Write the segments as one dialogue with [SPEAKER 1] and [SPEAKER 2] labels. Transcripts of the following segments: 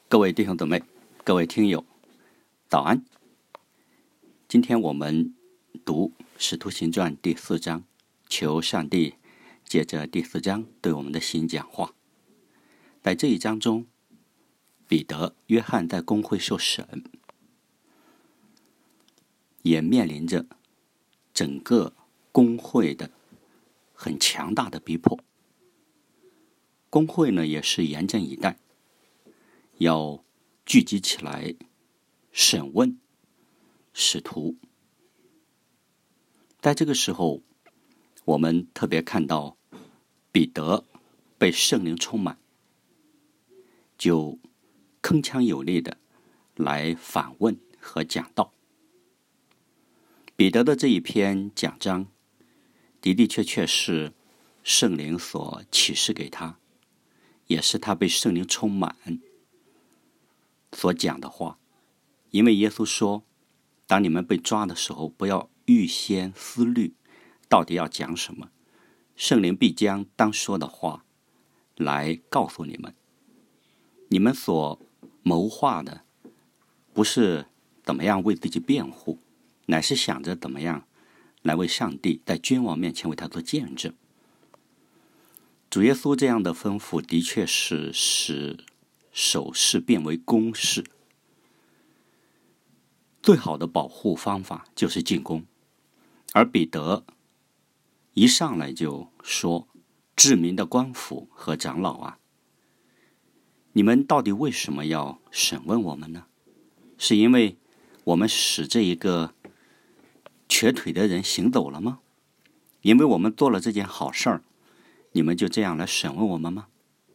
[SPEAKER 1] 各位弟兄姊妹，各位听友，早安。今天我们读《使徒行传》第4章，求上帝借着第4章对我们的心讲话。在这一章中，彼得、约翰在公会受审，也面临着整个公会的很强大的逼迫。公会呢，也是严阵以待，要聚集起来审问使徒。在这个时候，我们特别看到彼得被圣灵充满，就铿锵有力的来反问和讲道。彼得的这一篇讲章的的确确是圣灵所启示给他，也是他被圣灵充满所讲的话。因为耶稣说，当你们被抓的时候，不要预先思虑到底要讲什么，圣灵必将当说的话来告诉你们。你们所谋划的不是怎么样为自己辩护，乃是想着怎么样来为上帝在君王面前为他做见证。主耶稣这样的吩咐的确是使守事变为公事。最好的保护方法就是进攻，而彼得一上来就说，治民的官府和长老啊，你们到底为什么要审问我们呢？是因为我们使这一个瘸腿的人行走了吗？因为我们做了这件好事儿，你们就这样来审问我们吗？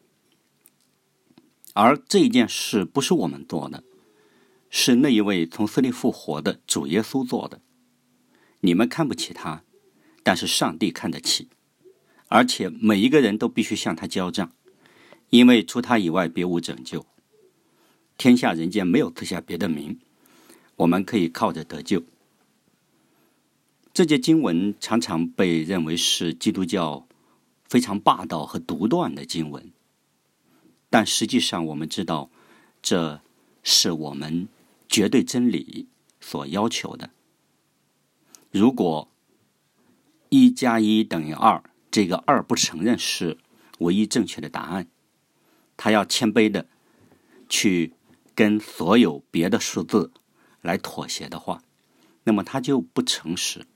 [SPEAKER 1] 而这一件事不是我们做的，是那一位从死里复活的主耶稣做的。你们看不起他，但是上帝看得起，而且每一个人都必须向他交账，因为除他以外别无拯救。天下人间没有赐下别的名，我们可以靠着得救。这节经文常常被认为是基督教非常霸道和独断的经文，但实际上我们知道，这是我们绝对真理所要求的。如果1+1=2，这个2不承认是唯一正确的答案，他要谦卑的去跟所有别的数字来妥协的话，那么他就不诚实。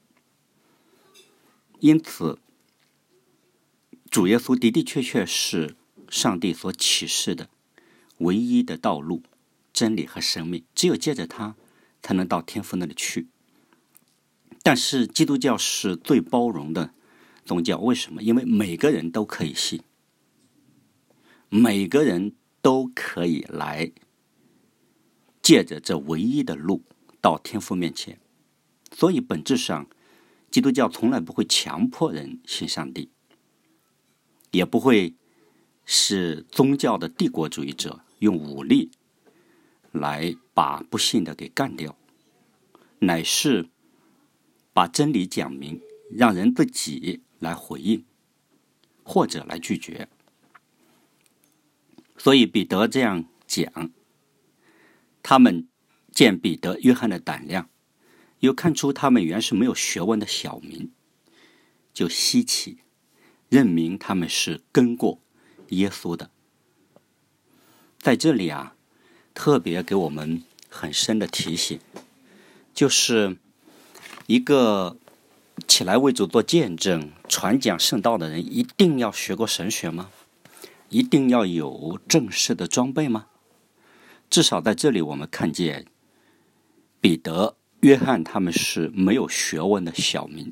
[SPEAKER 1] 因此主耶稣的的确确是上帝所启示的唯一的道路、真理和生命，只有借着他才能到天父那里去。但是基督教是最包容的宗教，为什么？因为每个人都可以信，每个人都可以来借着这唯一的路到天父面前。所以本质上基督教从来不会强迫人信上帝，也不会是宗教的帝国主义者用武力来把不信的给干掉，乃是把真理讲明，让人自己来回应或者来拒绝。所以彼得这样讲，他们见彼得、约翰的胆量，又看出他们原是没有学问的小民，就稀奇，认明他们是跟过耶稣的。在这里啊，特别给我们很深的提醒，就是一个起来为主做见证、传讲圣道的人，一定要学过神学吗？一定要有正式的装备吗？至少在这里我们看见彼得、约翰他们是没有学问的小民，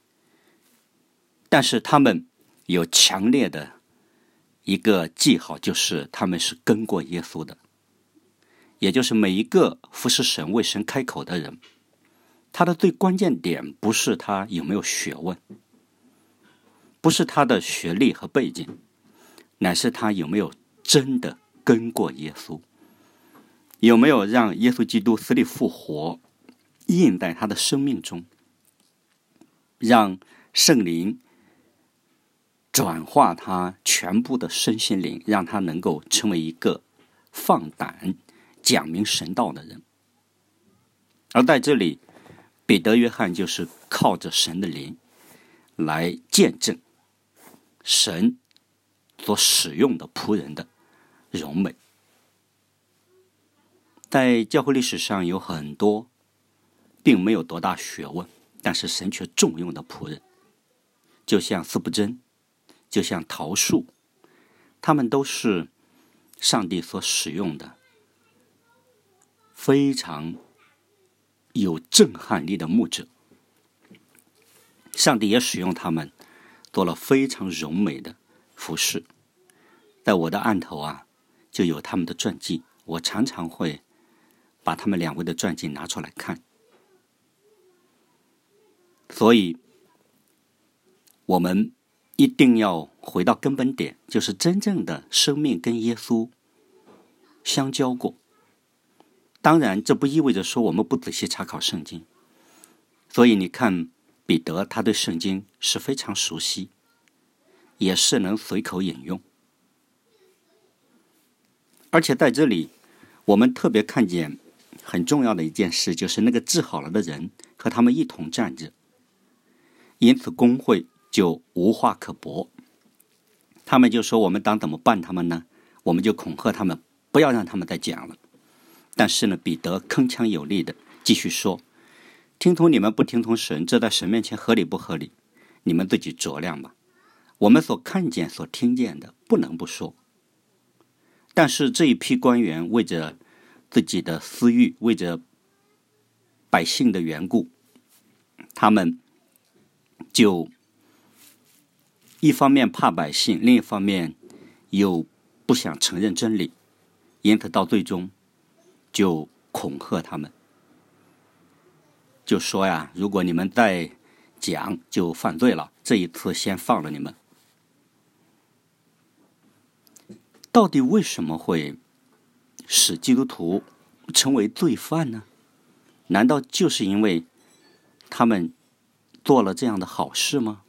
[SPEAKER 1] 但是他们有强烈的一个记号，就是他们是跟过耶稣的。也就是每一个服侍神、为神开口的人，他的最关键点不是他有没有学问，不是他的学历和背景，乃是他有没有真的跟过耶稣，有没有让耶稣基督死里复活印在他的生命中，让圣灵转化他全部的身心灵，让他能够成为一个放胆讲明神道的人。而在这里，彼得、约翰就是靠着神的灵来见证神所使用的仆人的荣美。在教会历史上有很多并没有多大学问，但是神却重用的仆人，就像司布真，就像陶树，他们都是上帝所使用的非常有震撼力的牧者。上帝也使用他们做了非常荣美的服饰。在我的案头就有他们的传记，我常常会把他们两位的传记拿出来看。所以我们一定要回到根本点，就是真正的生命跟耶稣相交过。当然这不意味着说我们不仔细查考圣经。所以你看彼得，他对圣经是非常熟悉，也是能随口引用。而且在这里我们特别看见很重要的一件事，就是那个治好了的人和他们一同站着，因此公会就无话可驳。他们就说我们当怎么办他们呢？我们就恐吓他们，不要让他们再讲了。但是呢，彼得铿锵有力的继续说，听从你们不听从神，这在神面前合理不合理？你们自己酌量吧。我们所看见所听见的不能不说。但是这一批官员为着自己的私欲，为着百姓的缘故，他们就一方面怕百姓，另一方面又不想承认真理，因此到最终就恐吓他们，就说如果你们再讲就犯罪了，这一次先放了你们。到底为什么会使基督徒成为罪犯呢？难道就是因为他们做了这样的好事吗？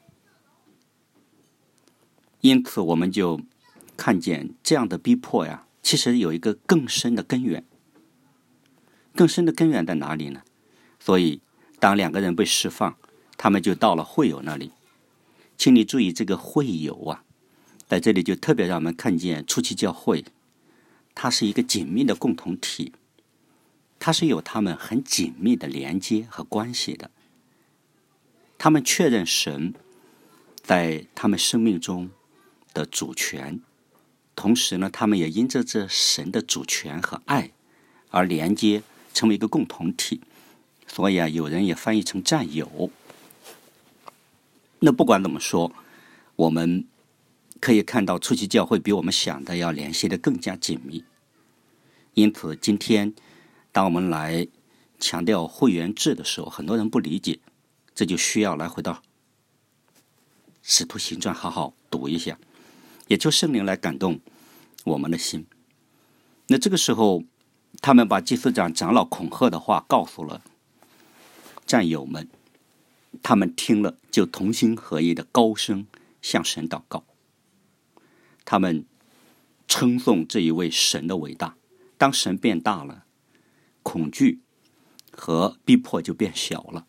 [SPEAKER 1] 因此我们就看见这样的逼迫其实有一个更深的根源。更深的根源在哪里呢？所以当两个人被释放，他们就到了会友那里。请你注意这个会友在这里就特别让我们看见初期教会它是一个紧密的共同体，它是有他们很紧密的连接和关系的。他们确认神在他们生命中的主权，同时呢，他们也因着这神的主权和爱而连接，成为一个共同体。所以有人也翻译成战友。那不管怎么说，我们可以看到初期教会比我们想的要联系得更加紧密。因此今天当我们来强调会员制的时候，很多人不理解，这就需要来回到使徒行传好好读一下，也就圣灵来感动我们的心。那这个时候他们把祭司长长老恐吓的话告诉了战友们，他们听了就同心合意的高声向神祷告。他们称颂这一位神的伟大。当神变大了，恐惧和逼迫就变小了。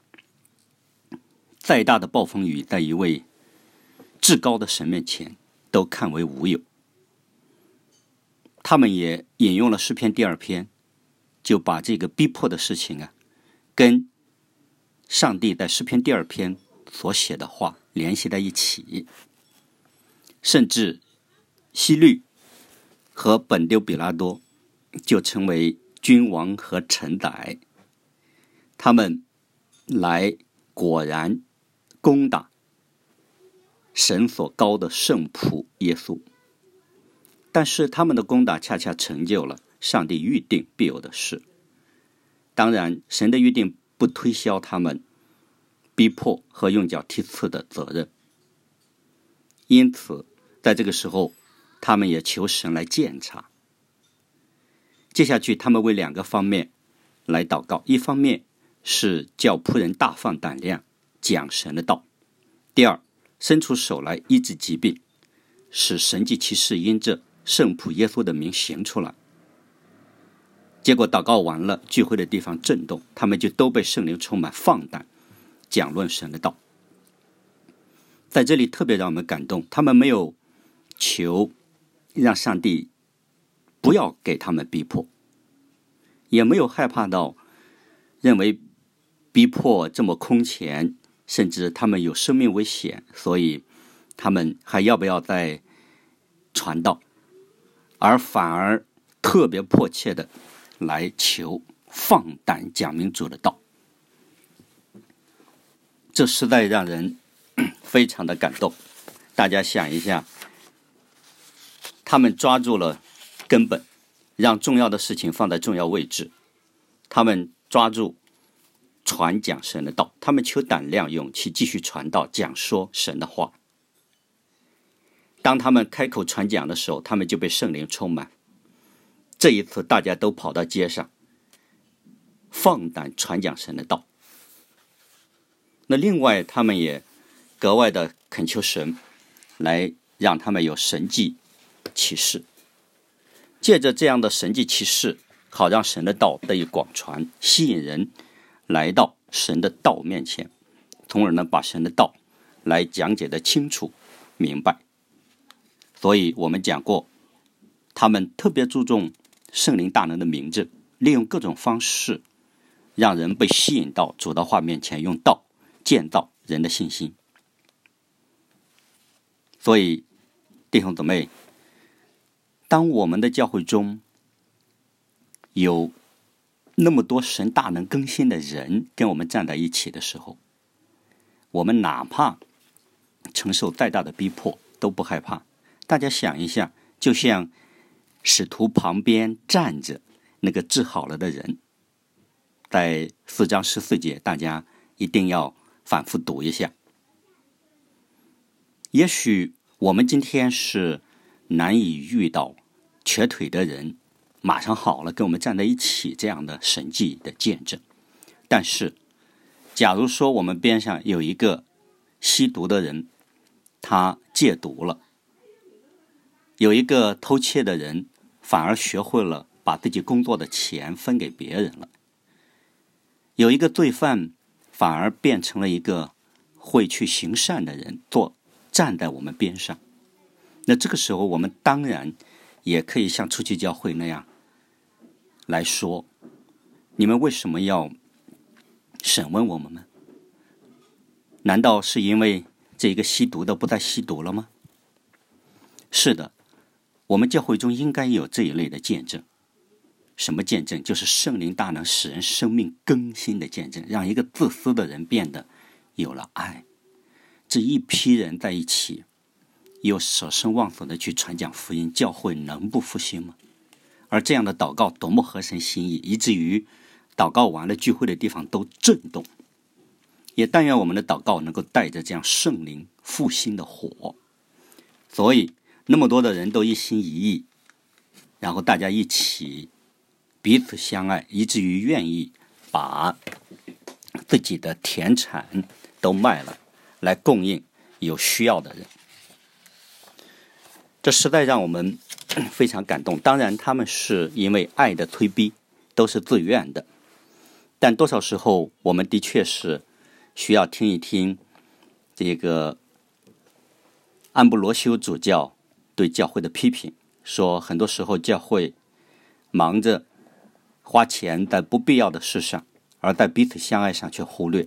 [SPEAKER 1] 再大的暴风雨在一位至高的神面前都看为无有。他们也引用了诗篇第2篇，就把这个逼迫的事情跟上帝在诗篇第2篇所写的话联系在一起。甚至希律和本丢比拉多就成为君王和臣宰，他们来果然攻打神所膏的圣仆耶稣。但是他们的攻打恰恰成就了上帝预定必有的事。当然神的预定不推销他们逼迫和用脚踢刺的责任。因此在这个时候他们也求神来鉴察。接下去他们为2个方面来祷告，一方面是叫仆人大放胆量讲神的道，第二，伸出手来医治疾病，使神迹奇事因着圣仆耶稣的名行出来。 结果祷告完了，聚会的地方震动，他们就都被圣灵充满，放胆讲论神的道。在这里特别让我们感动，他们没有求让上帝不要给他们逼迫，也没有害怕到认为逼迫这么空前，甚至他们有生命危险，所以他们还要不要再传道，而反而特别迫切的来求放胆讲明主的道。这实在让人非常的感动。大家想一下，他们抓住了根本，让重要的事情放在重要位置，他们抓住传讲神的道，他们求胆量勇气继续传道讲说神的话。当他们开口传讲的时候，他们就被圣灵充满。这一次大家都跑到街上放胆传讲神的道。那另外他们也格外的恳求神来让他们有神迹奇事，借着这样的神迹奇事，好让神的道得以广传，吸引人来到神的道面前，从而呢把神的道来讲解的清楚明白。所以我们讲过，他们特别注重圣灵大能的明证，利用各种方式让人被吸引到主的话面前，用道建造人的信心。所以弟兄姊妹，当我们的教会中有那么多神大能更新的人跟我们站在一起的时候，我们哪怕承受再大的逼迫都不害怕。大家想一下，就像使徒旁边站着那个治好了的人，在4章14节，大家一定要反复读一下。也许我们今天是难以遇到瘸腿的人马上好了跟我们站在一起这样的神迹的见证，但是假如说我们边上有一个吸毒的人，他戒毒了，有一个偷窃的人反而学会了把自己工作的钱分给别人了，有一个罪犯反而变成了一个会去行善的人，站在我们边上，那这个时候我们当然也可以像初期教会那样来说，你们为什么要审问我们呢？难道是因为这个吸毒的不再吸毒了吗？是的，我们教会中应该有这一类的见证。什么见证？就是圣灵大能使人生命更新的见证，让一个自私的人变得有了爱。这一批人在一起，又舍身忘死的去传讲福音，教会能不复兴吗？而这样的祷告多么合神心意，以至于祷告完了聚会的地方都震动。也但愿我们的祷告能够带着这样圣灵复兴的火，所以那么多的人都一心一意，然后大家一起彼此相爱，以至于愿意把自己的田产都卖了，来供应有需要的人。这实在让我们非常感动。当然他们是因为爱的催逼，都是自愿的，但多少时候我们的确是需要听一听这个安布罗修主教对教会的批评，说很多时候教会忙着花钱在不必要的事上，而在彼此相爱上却忽略。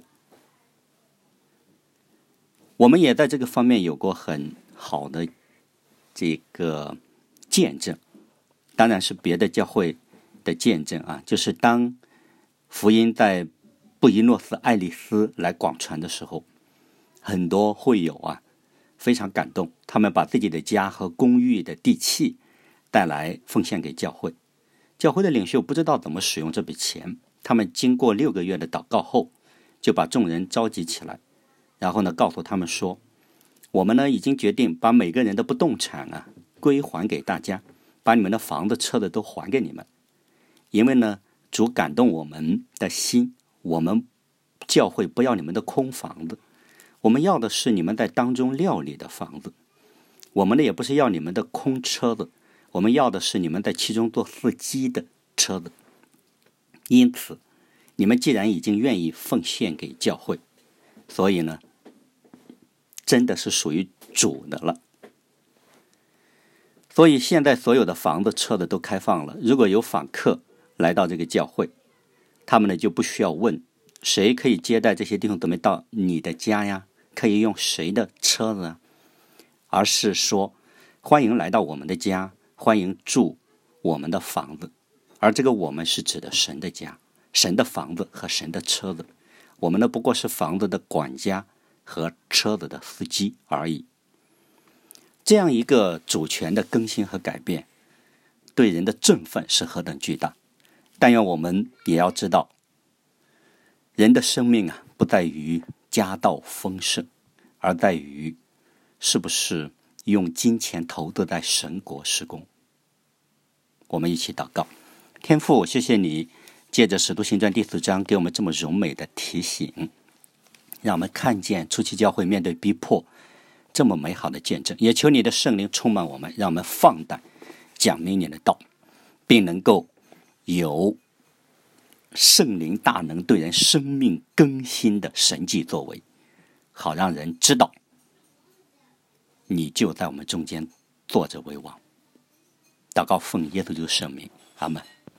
[SPEAKER 1] 我们也在这个方面有过很好的这个见证，当然是别的教会的见证啊，就是当福音在布宜诺斯艾利斯来广传的时候，很多会友啊非常感动，他们把自己的家和公寓的地契带来奉献给教会。教会的领袖不知道怎么使用这笔钱，他们经过6个月的祷告后，就把众人召集起来，然后呢告诉他们说，我们呢已经决定把每个人的不动产啊归还给大家，把你们的房子车子都还给你们。因为呢主感动我们的心，我们教会不要你们的空房子，我们要的是你们在当中料理的房子。我们呢也不是要你们的空车子，我们要的是你们在其中做司机的车子。 因此，你们既然已经愿意奉献给教会，所以呢，真的是属于主的了。所以现在所有的房子、车子都开放了。如果有访客来到这个教会，他们呢就不需要问谁可以接待这些弟兄姊妹到你的家呀，可以用谁的车子啊，而是说欢迎来到我们的家，欢迎住我们的房子。而这个我们是指的神的家、神的房子和神的车子。我们呢不过是房子的管家和车子的司机而已。这样一个主权的更新和改变，对人的振奋是何等巨大。但愿我们也要知道，人的生命啊，不在于家道丰盛，而在于是不是用金钱投资在神国事工。我们一起祷告。天父，谢谢你借着使徒行传第4章给我们这么柔美的提醒，让我们看见初期教会面对逼迫这么美好的见证。也求你的圣灵充满我们，让我们放胆讲明你的道，并能够有圣灵大能对人生命更新的神迹作为，好让人知道你就在我们中间坐着为王。祷告奉耶稣基督圣名，阿们。